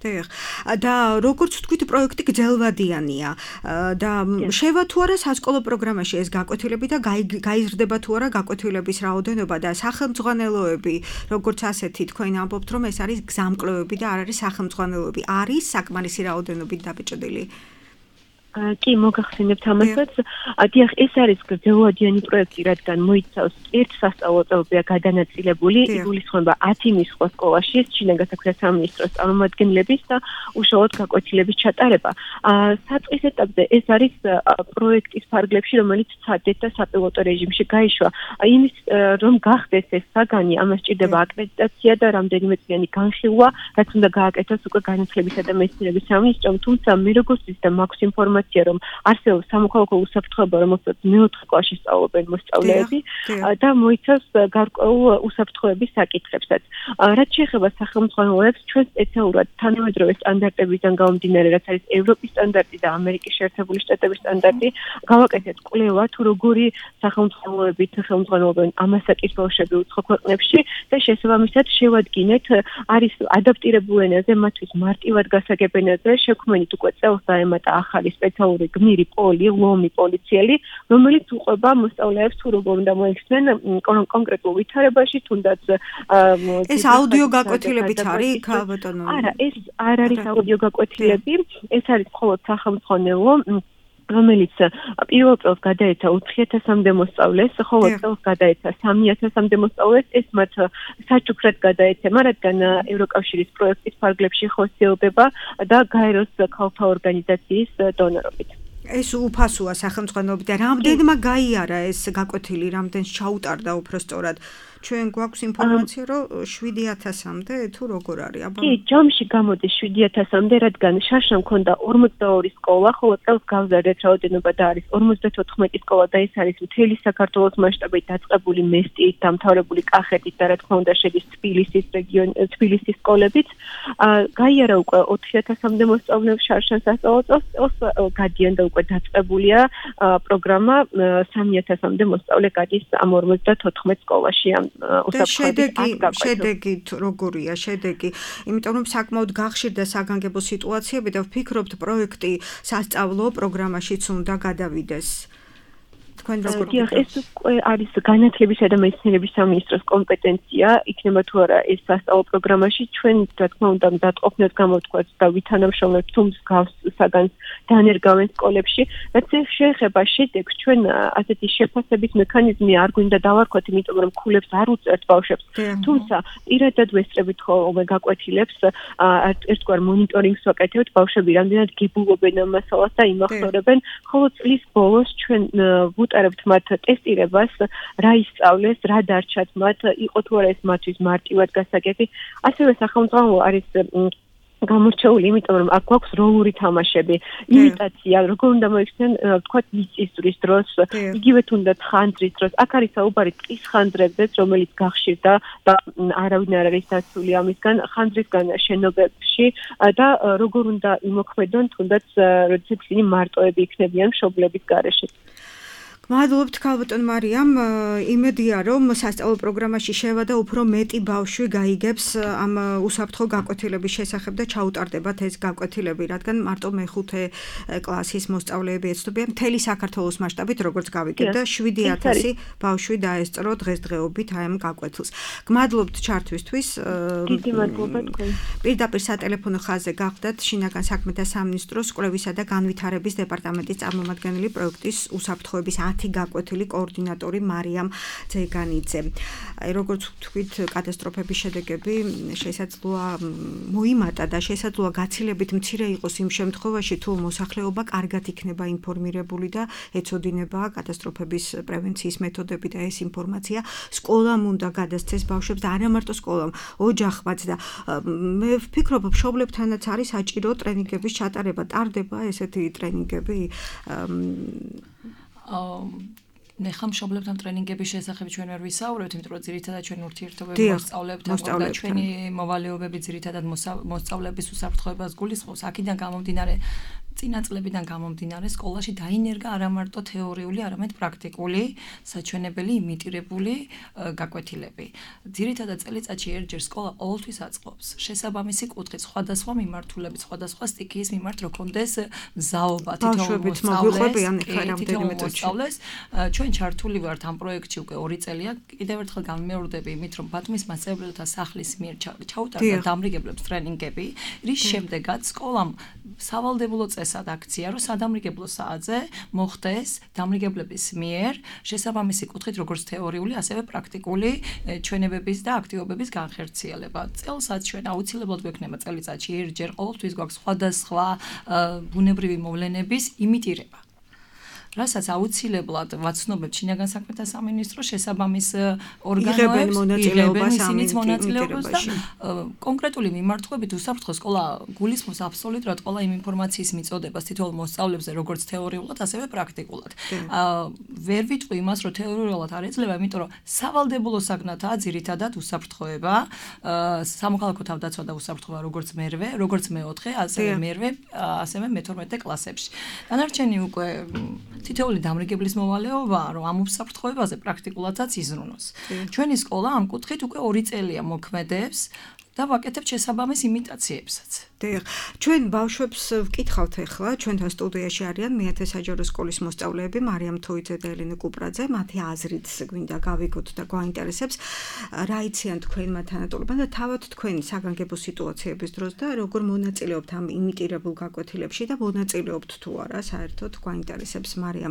და როგორც თქვით, პროექტი გრძელვადიანია და შევა თუ არა სასკოლო პროგრამაში ეს გაკვეთილები და გაიზრდება თუ არა გაკვეთილების რაოდენობა და სახელმძღვანელოები, როგორც ასეთი თქვენ ამბობთ, რომ ეს არის გზამკვლევები და არ არის სახელმძღვანელოები, არის საკმარისი რაოდენობით დაბეჭდილი? კი მოგახსენებთ ამასაც. დიახ, ეს არის გრძელვადიანი პროექტი, რადგან მოიცავს ერთ სასწავლო წელზეა გადანაწილებული, იგულისხმება 10 მისხვა სკოლაში, შინაგან საქმეთა სამინისტროს წარმომადგენლების და უშუალოდ გაკვეთილების ჩატარება. საწყის ეტაპზე ეს არის პროექტის ფარგლებში, რომელიც ცადეთ და საპილოტო რეჟიმში გაიშვა. იმის რომ გახდეს ეს საგანი, ამას სჭირდება აკრედიტაცია და რამდენიმე წლიანი განხილვა, რაც უნდა გააკეთოს უკვე განათლებისა და მეცნიერების სამინისტრომ, თუმცა მე როგორც ვიზდა მაქვს ინფორმაცია, რომ არსებობს სამოქალაქო უსაფრთხოება, რომელსაც მეოთხე კლასში სწავლობენ მოსწავლეები და მოიცავს გარკვეულ უსაფრთხოების საკითხებსაც. რაც შეეხება სახელმძღვანელოებს, ჩვენ სპეციალურად თანამედროვე სტანდარტებიდან გამომდინარე, რაც არის ევროპის სტანდარტი და ამერიკის შეერთებული შტატების სტანდარტი, გავაკეთეთ კვლევა თუ როგორი სახელმძღვანელოებით ხელმძღვანელობენ ამასაკის ბავშვები უცხო ქვეყნებში და შესაბამისად შევადგინეთ არის ადაპტირებულ ენაზე, მათთვის მარტივად გასაგებ ენაზე შექმნით უკვე წელს დაემატა ახალი სპეციალური გმირი ლომი პოლიციელი, რომელიც უყვება მოსწავლეებს თუ როგორ უნდა მოიქცნენ კონკრეტულ ვითარებაში, თუნდაც ეს აუდიო გაკვეთილებით არის, ბატონო? არა, ეს არ არის აუდიო გაკვეთილები, ეს არის მხოლოდ სახელმძღვანელო, რომელიც პირველ წელს გადაეცა 4000-მდე მოსწავლეს, ხოლო წელს გადაეცა 3000-მდე მოსწავლეს, ეს მათ საჩუქრად გადაეცემა, რადგან ევროკავშირის პროექტის ფარგლებში ხორციელდება და გაეროს ქალთა ორგანიზაციის დონორობით. ეს უფასოა სახელმძღვანელობით და რამდენმა გაიარა ეს გაკვეთილი, რამდენს ჩაუტარდა უფრო სწორად? ჩვენ გვაქვს ინფორმაცია, რომ 7000-მდე თუ როგორ არის? კი, ჯამში გამოდის 7000-მდე, რადგან შარშან მქონდა 42 სკოლა, ხოლო წელს გავზარდეთ რაოდენობა და არის 54 სკოლა და ეს არის მთელი საქართველოს მასშტაბით დაწყებული მესტიით, დამთავრებული კახეთის და რა თქმა უნდა შედის თბილისის სკოლებიც. გაიარა უკვე 4000-მდე მოსწავლეებს შარშან სასწავლო წელს, გადიან და უკვე დაწყებულია პროგრამა 3000-მდე მოსწავლე გადის ამ 54 სკოლაში. შედეგი როგორია შედეგი? იმიტომ რომ საკმაოდ გახშირდა საგანგებო სიტუაციები და ვფიქრობთ პროექტი სასწავლო პროგრამაშიც უნდა გადავიდეს. დიახ, ეს უკვე არის განათლებისა და მეცნიერების სამინისტროს კომპეტენცია, იქნება თუ არა ეს სასწავლო პროგრამაში, ჩვენ რა თქმა უნდა დატყობნად გამოვთქვათ და ვითანამშრომლებთ თუ მსგავს საგანს დაანერგავენ სკოლებში, რაც შეეხება შედეგს, ჩვენ ასეთი შეფასების მექანიზმი არ გვინდა დავარქვათ, იმიტომ რომ ქულებს არ უწევთ ბავშვებს, თუმცა პირადად ვესწრებით ხოლმე გაკვეთილებს, ერთგვარ მონიტორინგს ვაკეთებთ, ბავშვები რამდენად გებულობენ ამ მასალას და იმახსოვრებენ, ხოლო წლის ბოლოს ჩვენ ვუტარებთ მათ ტესტირებას, რა ისწავლეს, რა დარჩათ მათ, იყო თუ არა ეს მათთვის მარტივად გასაგები. ასევე სახელმძღვანელო არის გამორჩეული, იმიტომ რომ აქ გვაქვს როლური თამაშები, იმიტაცია, როგორ უნდა მოიქცნენ, ვთქვათ, მიწისძვრის დროს, იგივე თუნდაც ხანძრის დროს. აქ არის საუბარი ტყის ხანძრებზეც, რომელიც გახშირდა და არავინ არ არის დაცული ამისგან, ხანძრისგან შენობებში და როგორ უნდა იმოქმედონ, თუნდაც როდესაც ისინი მარტოები იქნებიან მშობლების გარეშე. მადლობთ ქალბატონ მარიამ, იმედია რომ სასწავლო პროგრამაში შევა და უფრო მეტი ბავშვი გაიგებს ამ უსაფრთხო გაკვეთილების შესახებ და ჩაუტარდებათ ეს გაკვეთილები, რადგან მარტო მეხუთე კლასის მოსწავლეები ეცნობიან მთელი საქართველოს მასშტაბით, როგორც გავიგებ და 7000 ბავშვი დაესწრო დღესდღეობით აი ამ გაკვეთილს. გმადლობთ ჩართვისთვის. დიდი მადლობა თქვენ. პირდაპირ სატელეფონო ხაზზე გახდათ შინაგან საქმეთა სამინისტროს კვლევისა და განვითარების დეპარტამენტის წარმომადგენელი პროექტის უსაფრთხოების გაკვეთილი კოორდინატორი მარიამ ძეგანიძე. როგორც ვთქვით, კატასტროფების შედეგები შესაძლოა მოიმატა და შესაძლოა გაცილებით მცირე იყოს იმ შემთხვევაში, თუ მოსახლეობა კარგად იქნება ინფორმირებული და ეცოდინება კატასტროფების პრევენციის მეთოდები და ეს ინფორმაცია სკოლამ უნდა გადასცეს ბავშვებს და არა მარტო სკოლამ, ოჯახმაც და მე ვფიქრობ, მშობლებთანაც არის საჭირო ტრენინგების ჩატარება. ტარდება ესეთი ტრენინგები? ნახა მშობლებთან ტრენინგების შესახებ ჩვენ ვერ ვისაუბრებთ, იმიტომ რომ ძირითადად ჩვენ ურთიერთობები მოსწავლებთან და ჩვენი მოვალეობები ძირითადად მოსწავლების უსაფრთხოებას გულისხმობს. აქედან გამომდინარე წინა წლებიდან გამომდინარე სკოლაში დაინერგა არა მარტო თეორიული, არამედ პრაქტიკული, საჩვენებელი, იმიტირებული გაკვეთილები. ძირითადად წელიწადში ერთჯერ სკოლა ყოველთვის აწყობს შესაბამისი კუთხით სხვადასხვა მიმართულებით, სხვადასხვა სტიქიის მიმართ, რო კონდეს მზაობა თითოეულ მოსწავლეს. ჩვენ ჩართული ვართ ამ პროექტში უკვე 2 წელია. კიდევ ერთხელ გამიმეორდები იმით, რომ ბათუმის მასწავლებლთა სახლის მიერ ჩაუტარდა დამრიგებლებს ტრენინგები, რის შემდეგაც სკოლამ სავალდებულო წესრიგი უპირველესად აქცია, რომ სადამრიგებლო საათზე მოხდეს დამრიგებლების მიერ შესაბამისი კუთხით როგორც თეორიული, ასევე პრაქტიკული ჩვენებების და აქტივობების განხორციელება. წელსაც ჩვენ აუცილებლად გვექნება წელიწადში ერთჯერ ყოველთვის გვაქვს სხვადასხვა ბუნებრივი მოვლენების იმიტირება. რასაც აუცილებლად ვაცნობებთ შინაგან საქმეთა სამინისტრო შესაბამის ორგანოებს იღებენ ისინიც მონაწილეობას და კონკრეტული მიმართულებით უსაფრთხო სკოლა გულისხმობს აბსოლუტურად ყველა იმ ინფორმაციის მიწოდებას თითოეულ მოსწავლეებზე როგორც თეორიულად ასევე პრაქტიკულად. ვერ ვიტყვი იმას რომ თეორიულად არ ეძლევა, იმიტომ რომ სავალდებულო საგნათაა ძირითადად უსაფრთხოება, სამოქალაქო თავდაცვა და უსაფრთხოება როგორც მერვე, როგორც მეოთხე, ასევე მერვე, ასევე მე-12 კლასებში. დანარჩენი უკვე თითოეული დამრიგებლის მოვალეობაა, რომ ამ უსაფრთხოებაზე პრაქტიკულადაც იზრუნოს. ჩვენი სკოლა ამ კუთხით უკვე 2 წელია მოქმედებს და ვაკეთებთ შესაბამის იმიტაციებსაც. დიახ, ჩვენ ბავშვებს ვკითხავთ ახლა, ჩვენთან სტუდიაში არიან მეათე საჯარო სკოლის მოსწავლეები მარიამ თოიძე და ელენე კუპრაძე, მათი აზრით გვინდა გავიგოთ და გვაინტერესებს, რა იციან თქვენმა თანატოლებმა და თავად თქვენ საგანგებო სიტუაციების დროს და როგორ მონაწილეობთ ამ იმიტირებულ გაკვეთილებში და მონაწილეობთ თუ არა, საერთოდ გვაინტერესებს მარიამ.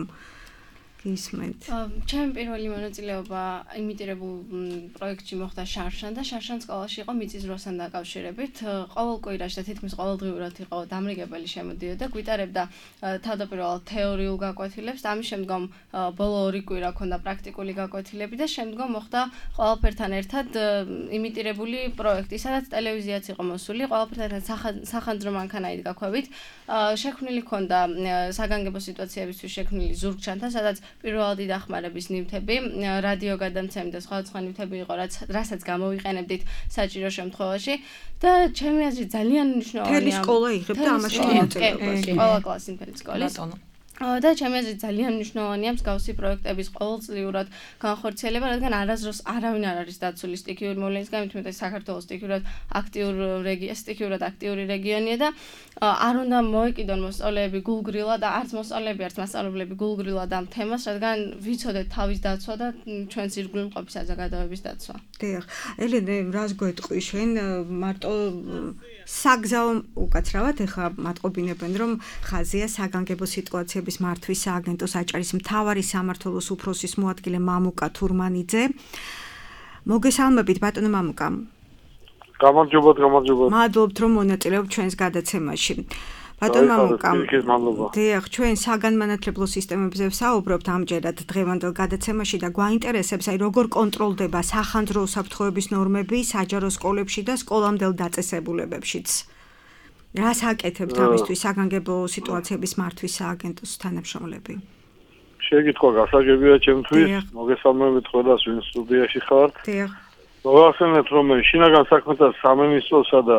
ისმენთ. ჩემი პირველი მონაწილეობა იმიტირებულ პროექტში მოხდა შარშან და შარშან სკოლაში იყო მიწის დროსთან დაკავშირებით. ყოველ კვირაში და თითქმის ყოველდღიურად იყო დამრიგებელი შემოდიოდა, გვიტარებდა თავდაპირველად თეორიულ გაკვეთილებს, ამის შემდგომ ბოლო 2 კვირა ქონდა პრაქტიკული გაკვეთილები და შემდგომ მოხდა ყველაფერთან ერთად იმიტირებული პროექტი, სადაც ტელევიზიაც იყო მოსული, ყველაფერთან სახანძრო მანქანაით გაქვევით. შექმნილი ქონდა საგანგებო სიტუაციებისთვის შექმნილი ზურგჩანთა, სადაც პირველადი დახმარების ნივთები, რადიო გადამცემი და სხვა ნივთები იყო, რასაც გამოვიყენებდით საჭირო შემთხვევაში და ჩემი აზრით ძალიან მნიშვნელოვანია. მთელი სკოლა იღებდა ამაში მონაწილეობას. ყველა კლასი მთელი სკოლის. და ჩემი აზრით ძალიან მნიშვნელოვანია მსგავსი პროექტების ყოველწლიურად განხორციელება, რადგან არასდროს არავინ არ არის დაცული სტიქიური მოვლენის გამო, თუმცა საქართველოს სტიქიურად აქტიური რეგიონია და არ უნდა მოეკიდონ მოსწავლეები გულგრილად და არც მოსწავლეები, არც მასწავლებლები გულგრილად ამ თემას, რადგან ვიცოდეთ თავის დაცვა და ჩვენს ირგვლივ მყოფი საზოგადოების დაცვა. დიახ, ელენე, რას გვეტყვი შენ მარტო საგზაო უკაცრავად ეხლა მატყობინებენ რომ ხაზია საგანგებო სიტუაციების მართვის სააგენტოს აჭარის მთავარი სამმართველოს უფროსის მოადგილე მამუკა თურმანიძე. მოგესალმებით ბატონო მამუკა. გამარჯობათ. მადლობთ რომ მონაწილეობთ ჩვენს გადაცემაში. ბატონო მამუკა. დიახ, ჩვენ საგანმანათლებლო სისტემებზე ვსაუბრობთ ამჯერად დღევანდელ გადაცემაში და გვაინტერესებს, როგორ კონტროლდება სახანძრო უსაფრთხოების ნორმები საჯარო სკოლებში და სკოლამდელ დაწესებულებებშიც. რას აკეთებთ ამისთვის საგანგებო სიტუაციების მართვის სააგენტოს თანამშრომლები? შეგიტყვა გასაგებია ჩემთვის, მოგესალმებით ყველას, ვინც სტუდიაში ხართ. დიახ. მოგახსენებთ, რომ შინაგან საქმეთა სამინისტროსა და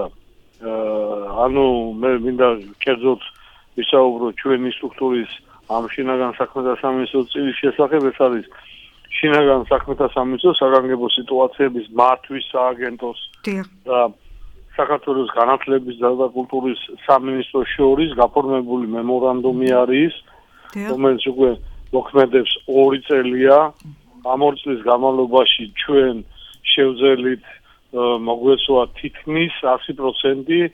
მე მინდა კერძოდ ვისაუბრო ჩვენი სტრუქტურის ამ შინაგან საქმეთა სამინისტროს წილის შესახებ, ეს არის შინაგან საქმეთა სამინისტროს საგანგებო სიტუაციების მართვის სააგენტოს და საქართველოს განათლების და კულტურის სამინისტროს შორის გაფორმებული მემორანდუმი არის, რომელიც უკვე მოქმედებს 2 წელია. ამ 2 წლის განმავლობაში ჩვენ შევძელით მოგვეცვა თითქმის 100%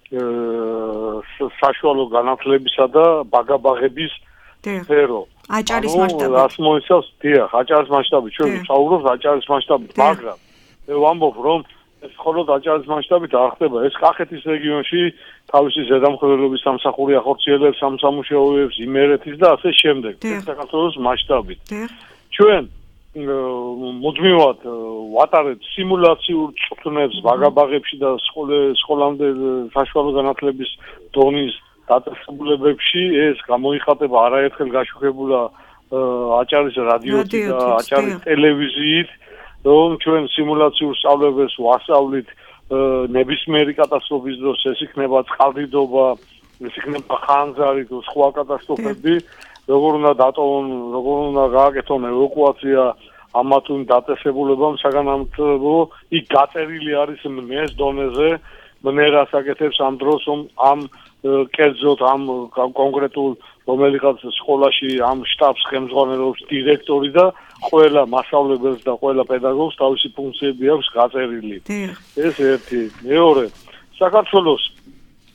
საშუალო განათლებისა და ბაგაბაღების სფერო. აჭარის მასშტაბით. რას მოიცავს? დიახ, აჭარის მასშტაბით. ჩვენ ვსაუბრობთ აჭარის მასშტაბით, მაგრამ მე ვამბობ, რომ ეს მხოლოდ აჭარის მასშტაბით არ ხდება. ეს კახეთის რეგიონში თავისი ზედამხედველობის სამსახური ახორციელებს სამსამუშაოებს იმერეთის და ასე შემდეგ. ეს საქართველოს მასშტაბით. ჩვენ მუდმივად ვატარებთ სიმულაციურ წვნებს ბაგაბაღებში და სკოლამდე საშუალო განათლების დონის დაწესებულებებში. ეს გამოიხატება არაერთხელ გაშუქებულა აჭარის რადიოთი და აჭარის ტელევიზიით, რომ ჩვენ სიმულაციურ სწავლებებს ვასწავლით ნებისმიერი კატასტროფის დროს, ეს იქნება წყალდიდობა, ეს იქნება ხანძარი თუ სხვა კატასტროფები, როგორ უნდა დატოვონ, როგორ უნდა გააკეთონ ევაკუაცია ამა თუ იმ დაწესებულებამ საგანმანათლებლო, იქ გაწერილი არის მნეს დონეზე, მნერას აკეთებს ამ დროს, ამ კერძოდ ამ კონკრეტულ რომელიღაც სკოლაში ამ შტაბს ხელმძღვანელობს დირექტორი და ყველა მასწავლებელს და ყველა პედაგოგს თავისი ფუნქციები აქვს გაწერილი. ეს ერთი. მეორე, საქართველოს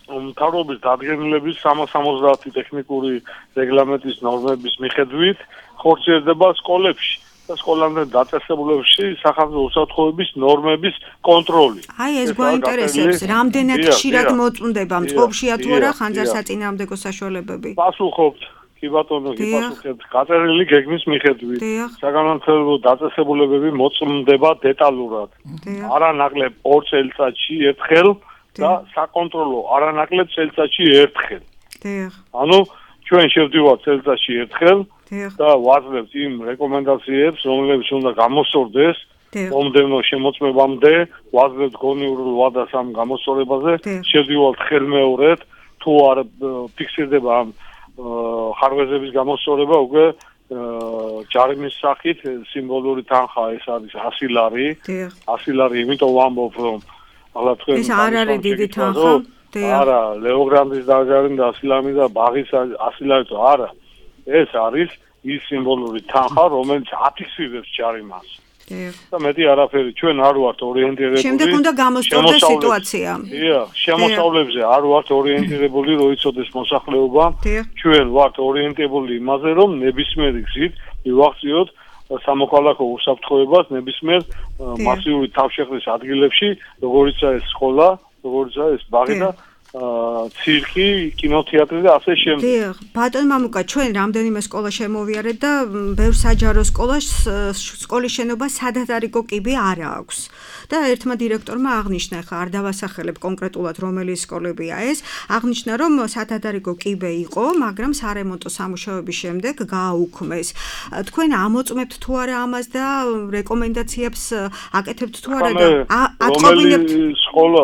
მთავრობის დადგენილების 370 ტექნიკური რეგლამენტის ნორმების მიხედვით ხორციელდება სკოლებში და სკოლამდე დაწესებულებში სახალხო უსაფრთხოების ნორმების კონტროლი. აი ეს გვაინტერესებს, რამდენად ხშირად მოწმდება მწყობშია თუ არა ხანძარსაწინააღმდეგო საშუალებები? პასუხობთ, კი ბატონო, გიპასუხებთ. გაწერილი გეგმის მიხედვით საგანმანათლებლო დაწესებულებები მოწმდება დეტალურად. არანაკლებ 2 წელიწადში ერთხელ და საკონტროლო არანაკლებ წელიწადში ერთხელ. ანუ ჩვენ შევდივართ წელიწადში ერთხელ და ვაძლევთ იმ რეკომენდაციებს, რომლებიც უნდა გამოსწორდეს მომდევნო შემოწმებამდე, ვაძლევთ გონიურ ვადას ამ გამოსწორებაზე, შევდივართ ხელმეორედ, თუ არ ფიქსირდება ამ ხარვეზების გამოსწორება, უკვე ჯარიმის სახით სიმბოლური თანხა ეს არის 100 ლარი. 100 ლარი, იმიტომ ვამბობ, რომ ახლა თქვენ ეს არ არის დიდი თანხა. არა, ლეოგრანდის დაჟარიმ და 100 ლარი და ბაღის 100 ლარი თუ არა. ეს არის ის სიმბოლური თანხა, რომელიც აფიქსირებს ჯარიმას. და მეტი არაფერი, ჩვენ არ ვართ ორიენტირებული. შემდეგ უნდა გამოსწორდეს სიტუაცია. შემოსავლებზე არ ვართ ორიენტირებული, რომ იცოდეს მოსახლეობა. ჩვენ ვართ ორიენტირებული იმაზე, რომ ნებისმიერი გზით მივახციოთ სამოქალაქო უსაფრთხოებას ნებისმიერ მასიური თავშეყრის ადგილებში, როგორიცაა ეს სკოლა, როგორიცაა ეს ბაღი და ცირკი, კინოთეატრი და ასე შემდეგ. დიახ, ბატონ მამუკა, ჩვენ რამდენიმე სკოლა შემოვიარეთ და ბევრ საჯარო სკოლის შენობა სადადარიგო კიბე არ აქვს. და ერთმა დირექტორმა აღნიშნა, ხა არ დავასახელებ კონკრეტულად რომელი სკოლებია ეს, აღნიშნა, რომ სადადარიგო კიბე იყო, მაგრამ სარემონტო სამუშაოების შემდეგ გააუქმეს. თქვენ ამოწმებთ თუ არა ამას და რეკომენდაციებს აკეთებთ თუ არა და ატყობინებთ სკოლა?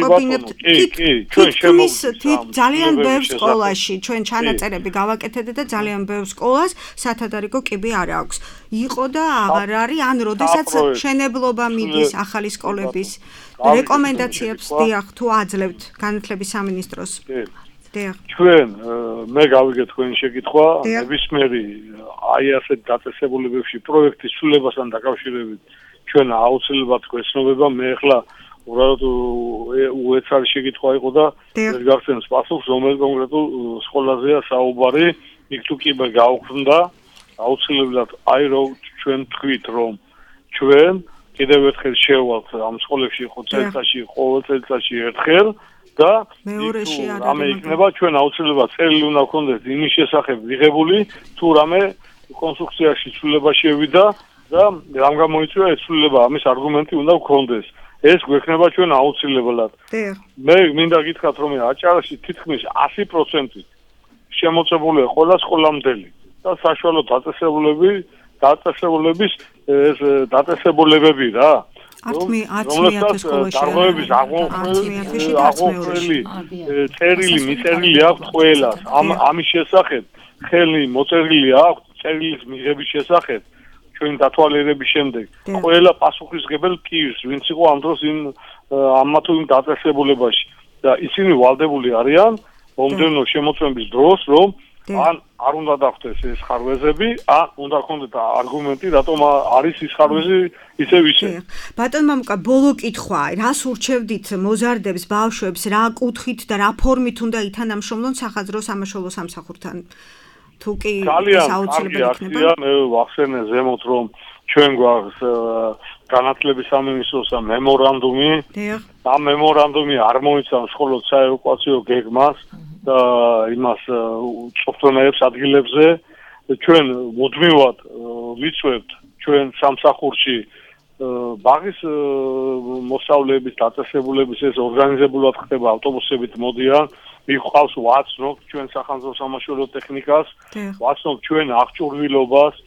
ძალიან ბევრ სკოლაში ჩვენ ჩანაწერები გავაკეთეთ და ძალიან ბევრ სკოლას სათადარიგო კიბე არ აქვს. იყო და აღარ არის, ან როდესაც შენებლობა მიდის ახალი სკოლების რეკომენდაციებს დიახ თუ აძლევთ განათლების სამინისტროს. ჩვენ მე გავიგე თქვენი შეკითხვა, ნებისმიერი აი ასეთ დაწესებულებებში პროექტის სრულებასთან დაკავშირებით ჩვენ აუცილებლად გვეცნობება. მე ახლა უბრალოდ უეცარი შეკითხვა იყო და ვერ გახსენს პასუხს, რომელ კონკრეტულ სკოლაზეა საუბარი. იქ თუ კიბე გაუქმდა, აუცილებლად აი რომ ჩვენ თქვით, რომ ჩვენ კიდევ ერთხელ შევალთ ამ სკოლებში იყო წელიწადში, ყოველ წელიწადში ერთხელ და მეორეში რამე იქნება, ჩვენ აუცილებლად წერილი უნდა გქონდეს იმის შესახებ ვიღებული, თუ რამე კონსტრუქციაში ცვლილება შევიდა და რამ გამოიწვია ეს ცვლილება, ამის არგუმენტი უნდა გქონდეს. ეს გვექნება ჩვენ აუცილებლად. მე მინდა გითხრათ, რომ აჭარაში თითქმის 100% შემოწებულია ყველა სკოლამდელი და საშუალო დაწესებულების ეს დაწესებულებები რა. რომლებსაც დარღვევების აღმოფხვრელი წერილი მიწერილი აქვს ყველას. ამის შესახებ ხელი მოწერილი აქვს წერილის მიღების შესახებ. ჩვენ დათვალიერების შემდეგ ყველა პასუხისმგებელ კივის, ვინც იყო ამ დროს ამა თუ იმ დაწესებულებაში და ისინი ვალდებული არიან მომდევნო შემოწმების დროს, რომ ან არ უნდა დახტეს ეს ხარვეზები, ან უნდა გქონდეთ არგუმენტი, რატომ არის ის ხარვეზი ისევ ისე. ბატონ მამუკა, ბოლო კითხვა, რას ურჩევდით მოზარდებს, ბავშვებს, რა კუთხით და რა ფორმით უნდა ითანამშრომლონ სახაზრო სამაშველო სამსახურთან? თუ კი ეს აუცილებელი იქნება. მე ვახსენე ზემოთ, რომ ჩვენ გვაქვს განათლების სამინისტროსა მემორანდუმი. ამ მემორანდუმი არ მოიცავს მხოლოდ საევაკუაციო გეგმას და იმას წოფტონაებს ადგილებზე. ჩვენ მუდმივად ვიცვევთ ჩვენ სამსახურში ბაღის მოსავლების დაწესებულების ეს ორგანიზებულად ხდება, ავტობუსებით მოდიან. მიყავს ვაცნობ ჩვენ სახანძრო სამაშველო ტექნიკას, ვაცნობ ჩვენ აღჭურვილობას,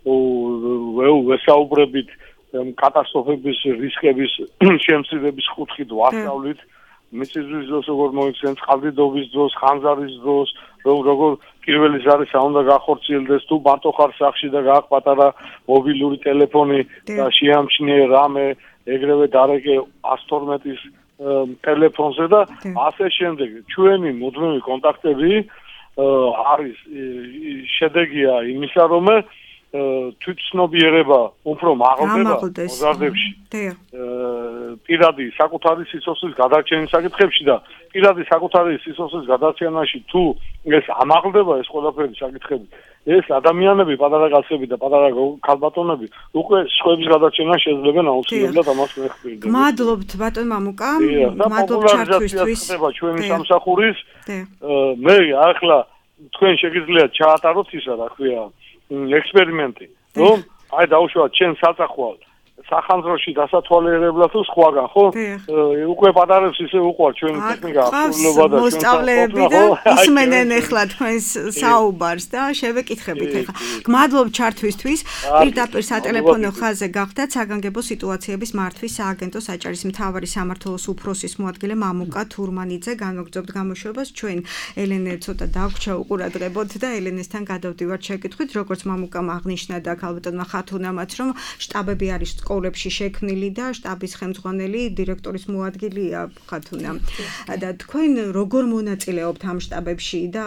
ვესაუბრებით კატასტროფების რისკების შემცირების კუთხით ვასწავლით, მიწისძვრის დროს როგორ მოიქცნენ, წყალდიდობის დროს, ხანძარის დროს, როგორ პირველი ზარისა უნდა გახორციელდეს, თუ მარტო ხარ სახლში და გააქვს პატარა მობილური ტელეფონი და შეამჩნიე რამე, ეგრევე დარეკე 112-ის ტელეფონზე და ასე შემდეგ. ჩვენი მუდმივი კონტაქტები არის შედეგია იმისა, რომ თვითცნობიერება უფრო მაღლდება მოზარდებში. პირადი საკუთარი სიცოცხლის გადარჩენის საკითხებში და პირადი საკუთარი სიცოცხლის გადარჩენაში თუ ეს ამაღლდება ეს ყველაფერი საკითხები ეს ადამიანები პატარა კაცები და პატარა ქალბატონები უკვე სხვების გადარჩენა შეძლებენ აუცილებლად ამას მეხმარდება. მადლობთ ბატონ მამუკა. მადლობთ ჩართვისთვის. ხდება ჩვენი სამსახურის. მე ახლა თქვენ შეგიძლიათ ჩაატაროთ ისა რა ქვია ექსპერიმენტი. რომ აი დაუშვათ ჩემ საწახვალ სახანძროში დასათვალიერებლად თუ სხვაგან ხო? უკვე პატარებს ისე უყვარ ჩვენი ტექნიკა აქტიურობა და მოსწავლეები და ისმენენ ახლა თქვენს საუბარს და შევეკითხებით ახლა. გმადლობ ჩართვისთვის. პირდაპირ სატელეფონო ხაზზე გახდათ საგანგებო სიტუაციების მართვის სააგენტო საჭარის მთავარი სამმართველოს უფროსის მოადგილე მამუკა თურმანიძე. განვაგრძობთ გამოშვებას. ჩვენ ელენე ცოტა დაგვჭა უყურადღებოთ და ელენესთან გადავდივართ შეკითხვით, როგორც მამუკამ აღნიშნა და ქალბატონმა ხათუნამაც, რომ შტაბები არის სკოლებში შექმნილი და შტაბის ხელმძღვანელი დირექტორის მოადგილეა ხათუნა. და თქვენ როგორ მონაწილეობთ ამ შტაბებში და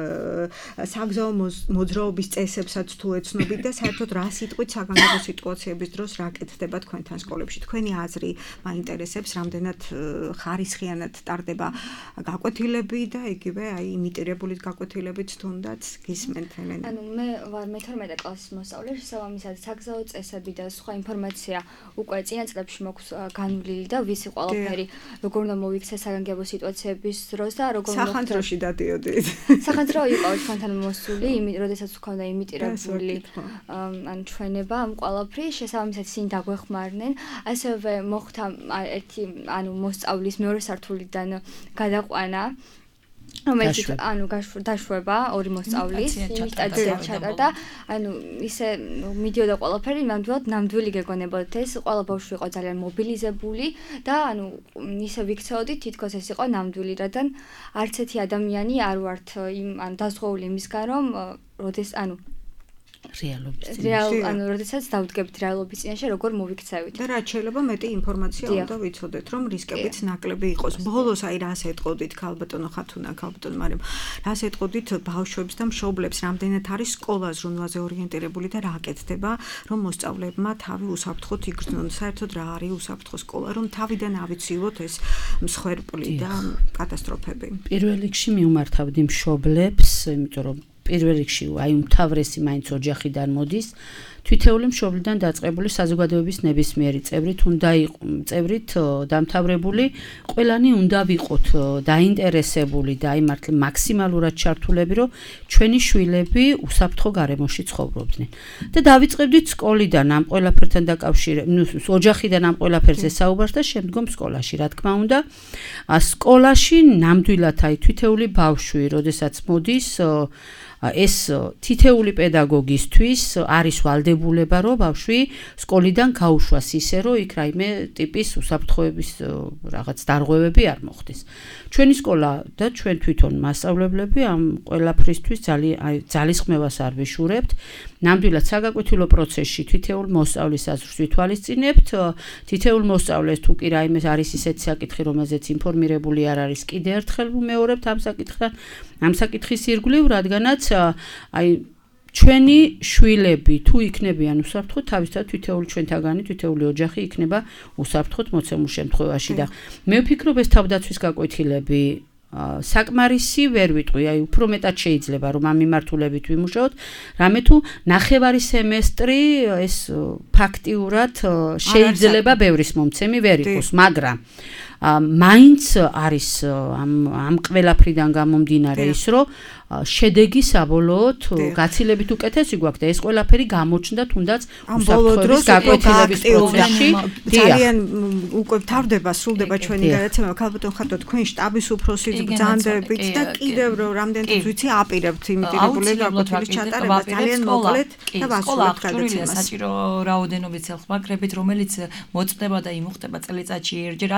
საგზაო მოძრაობის წესებსაც თუ ეცნობით და საერთოდ რა სიტყვით საგანგებო სიტუაციების დროს რა კეთდება თქვენთან სკოლებში? თქვენი აზრი მაინტერესებს, რამდენად ხარისხიანად ტარდება გაკვეთილები და იგივე აი იმიტირებულით გაკვეთილებიც თუნდაც გისმენთ ელენე. ანუ მე ვარ მე-12 კლასის მოსწავლე, შესაბამისად საგზაო წესები და სხვა ინფორმაცია უკვე წინა წლებში მოგვს განვლილი და ვიცი ყველაფერი როგორ უნდა მოიქცეს საგანგებო სიტუაციების დროს და როგორ სახანძროში დადიოდით. სახანძრო იყო ჩვენთან მოსული, როდესაც უქონდა იმიტირებული ან ჩვენება ამ ყველაფრის შესაბამისად ისინი დაგვეხმარნენ. ასევე მოხდა ერთი ანუ მოსწავლის მეორე სართულიდან გადაყვანა რომელიც ანუ დაშვება ორი მოსწავლის იმიტაცია ჩატარდა ანუ ისე მიდიოდა ყველაფერი ნამდვილი გეგონებოდეთ ეს ყველა ბავშვი იყო ძალიან მობილიზებული და ანუ ისე ვიქცეოდით თითქოს ეს იყო ნამდვილი რადგან არც ერთი ადამიანი არ ვართ იმ ან დაზღვეული იმისგან რომ როდეს ანუ ანუ როდესაც დავდგებით რეალობის წინაშე როგორ მოვიქცევით და რაც შეიძლება მეტი ინფორმაცია უნდა ვიცოდეთ რომ რისკებიც ნაკლები იყოს. ბოლოს აი რას ეტყოდით ქალბატონო ხათუნა ქალბატონ მარიამ რას ეტყოდით ბავშვებს და მშობლებს რამდენად არის სკოლა ზრუნვაზე ორიენტირებული და რა აკეთდება რომ მოსწავლეებმა თავი უსაფრთხოდ იგრძნონ. საერთოდ რა არის უსაფრთხო სკოლა რომ თავიდან ავიცილოთ ეს მსხვერპლი და კატასტროფები. პირველ რიგში მიუმართავდი მშობლებს, იმიტომ რომ პირველ რიგში აი უმთავრესი მაინც ოჯახიდან მოდის თვითეული მშობლიდან დაწყებული საზოგადოების ნებისმიერი წევრით უნდა წევრით დამთავრებული ყველანი უნდა ვიყოთ დაინტერესებული და აი მართლა მაქსიმალურად ჩართულები რომ ჩვენი შვილები უსაფრთხო გარემოში ცხოვრობდნენ და დავიწყებდით სკოლიდან ამ ყველაფერთან დაკავშირებით ოჯახიდან ამ ყველაფერზე საუბარს და შემდგომ სკოლაში რა თქმა უნდა სკოლაში ნამდვილად აი თვითეული ბავშვი როდესაც მოდის ეს თითეული პედაგოგისთვის არის ვალდებულება რომ ბავშვი სკოლიდან გაუშვას ისე რომ იქ რაიმე ტიპის უსაფრთხოების რაღაც დარღვევები არ მოხდეს. ჩვენი სკოლა და ჩვენ თვითონ მასწავლებლები ამ ყველაფრისთვის ძალისხმევას არ ვიშურებთ. ნამდვილად საგაკვეთილო პროცესში თითოეულ მოსწავლის აზრს ვითვალისწინებთ. თითოეულ მოსწავლეს თუ კი რაიმე არის ისეთი საკითხი რომელზეც ინფორმირებული არ არის კიდე ერთხელ ვმეორებთ ამ საკითხთან ამ საკითხის ირგვლივ რადგანაც აი ჩვენი შვილები თუ იქნებიან უსაფრთხოდ თავისთავად თითოეული ჩვენთაგანი თითოეული ოჯახი იქნება უსაფრთხოდ მოცემულ შემთხვევაში და მე ვფიქრობ ეს თავდაცვის გაკვეთილები საკმარისი ვერ ვიტყვი, აი უფრო მეტად შეიძლება რომ ამ მიმართულებით ვიმუშაოთ, რამე თუ ნახევარი სემესტრი ეს ფაქტიურად შეიძლება ბევრის მომცემი ვერ იყოს, მაგრამ მაინც არის ამ ყველაფრიდან გამომდინარე ის რომ შედეგი საბოლოოდ გაცილებით უკეთესი გვაქვს და ეს ყველაფერი გამოჩნდა თუნდაც უსაფრთხოების გაკვეთილების პროცესში. ძალიან უკვე თავდება, სრულდება ჩვენი გადაცემა. ქალბატონ ხატო, თქვენ შტაბის უფროსიც ბრძანდებით და კიდევ რომ რამდენიც ვიცი აპირებთ იმიტირებული გაკვეთილის ჩატარება ძალიან მოკლედ და ვასრულებთ გადაცემას. საჭირო რაოდენობით ელხმაკრებით, რომელიც მოწმდება და იმუხტება წელიწადში ერჯერ, ასევე ყველა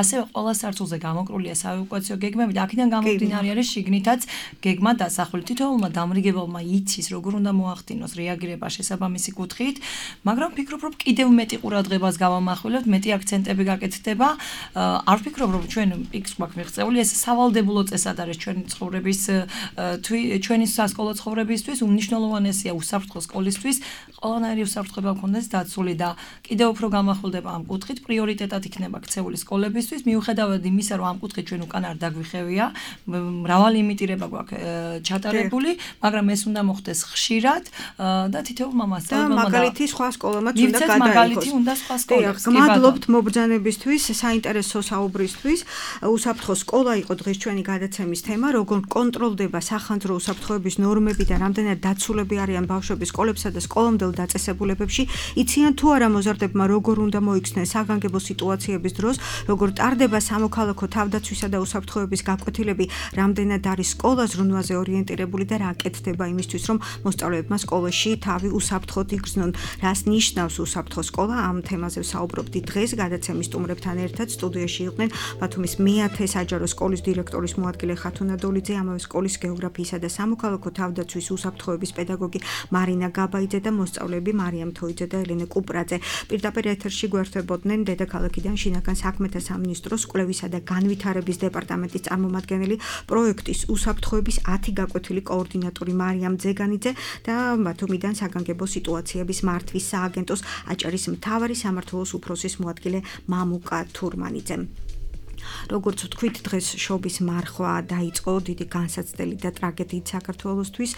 ყველა სართულზე გამოკრულია საევაკუაციო გეგმები და აქედან გამომდინარე არის შიგნითაც გეგმა დასახული. თითოეულმა დამრიგებელმა იცის როგორ უნდა მოახდინოს რეაგირება შესაბამისი კუთხით, მაგრამ ვფიქრობ, რომ კიდევ მეტი ყურადღებას გავამახვილებთ, მეტი აქცენტები გაკეთდება. არ ვფიქრობ, რომ ჩვენ პიკს გვაქვს მიღწეული, ეს სავალდებულო წესად არის ჩვენი ცხოვრების ჩვენი სასკოლო ცხოვრებისთვის, უმნიშვნელოვანესია უსაფრთხო სკოლისთვის, ყველანაირი უსაფრთხოება გქონდეს დაცული და კიდევ უფრო გამახვილდება ამ კუთხით, პრიორიტეტად იქნება ქცეული სკოლებისთვის, მიუხედავად იმისა, რომ ამ კუთხით ჩვენ უკან არ დაგვიხევია, მრავალი იმიტირება გვაქვს ჩატარებული, მაგრამ ეს უნდა მოხდეს ხშირად და თითოეულმა მასწავლებელმა და მაგალითი სხვა სკოლამაც უნდა გადაიღოს. მაგალითი უნდა სხვა სკოლებს. გმადლობთ მობრძანებისთვის, საინტერესო საუბრისთვის. უსაფრთხო სკოლა იყო დღეს ჩვენი გადაცემის თემა, როგორ კონტროლდება სახანძრო უსაფრთხოების ნორმები და რამდენად დაცულები არიან ბავშვები სკოლებსა და სკოლამდელ დაწესებულებებში. იციან თუ არა მოზარდებმა როგორ უნდა მოიქცნენ საგანგებო სიტუაციების დროს, როგორ ტარდება სამოქალაქო თავდაცვისა და უსაფრთხოების გაკვეთილები, რამდენად არის სკოლა ზრუნვაზე ორიენტირებული და რა აკეთდება იმისთვის, რომ მოსწავლეებმა სკოლაში თავი უსაფრთხოდ იგრძნონ. რას ნიშნავს უსაფრთხო სკოლა? ამ თემაზე ვსაუბრობდით დღეს გადაცემის სტუმრებთან ერთად. სტუდიაში იყვნენ ბათუმის მე-10 საჯარო სკოლის დირექტორის მოადგილე ხათუნა დოლიძე, ამავე სკოლის გეოგრაფიისა და სამოქალაქო თავდაცვის უსაფრთხოების პედაგოგი მარინა გაბაიძე და მოსწავლეები მარიამ თოიძე და ელენე კუპრაძე. პირდაპირ ეთერში გვერდებოდნენ დედაქალაქიდან შინაგან საქმეთა სამინისტროს კვლევისა და განვითარების დეპარტამენტის წარმომადგენელი, პროექტის უსაფრთხოების 10 გაკვეთილი კოორდინატორი მარიამ ძეგანიძე და ბათუმიდან საგანგებო სიტუაციების მართვის სააგენტოს აჭარის მთავარი სამმართველოს უფროსის მოადგილე მამუკა თურმანიძე. როგორც ვთქვით, დღეს შობის მარხვა დაიწყო დიდი განსაცდელი და ტრაგედიით საქართველოსთვის.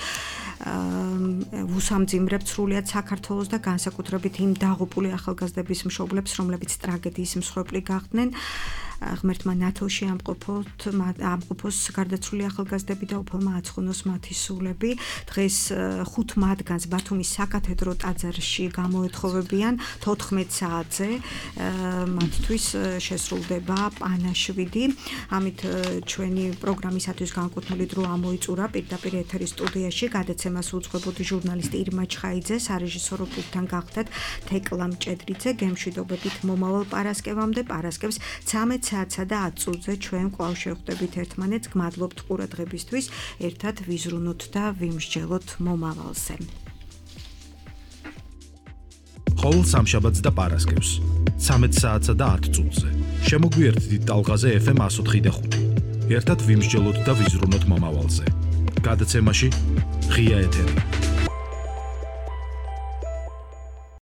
ვუსამძიმრებთ სრულიად საქართველოს და განსაკუთრებით იმ დაღუპული ახალგაზრდების მშობლებს, რომლებიც ტრაგედიის მსხვერპლი გახდნენ. ღმერთმა ნათელში ამყოფოს გარდაცვლილი ახალგაზრდები და უფალმა აცხონოს მათი სულები. დღეს 5 მათგანს ბათუმის საკათედრო ტაძარში გამოეთხოვებიან 14 საათზე. მათთვის შესრულდება პანაშვიდი. ამით ჩვენი პროგრამისათვის განკუთვნილი დრო ამოიწურა პირდაპირ ეთერის სტუდიაში. გადაცემას უძღვებოდი ჟურნალისტი ირმა ჩხაიძე, სარეჟისორო პულტთან გახდათ თეკლა მჭედრიძე. გემშვიდობებით მომავალ პარასკევამდე. პარასკევს 13 საათსა და 10 წუთზე ჩვენ კვლავ შევხვდებით ერთმანეთს. გმადლობთ ყურადღებისთვის. ერთად ვიზრუნოთ და ვიმსჯელოთ მომავალზე. ყოველ სამშაბათს და პარასკევს 13 საათსა და 10 წუთზე შემოგვიერთდით ტალღაზე FM 104.5. ერთად ვიმსჯელოთ და ვიზრუნოთ მომავალზე. გადაცემაში ღია ეთერი.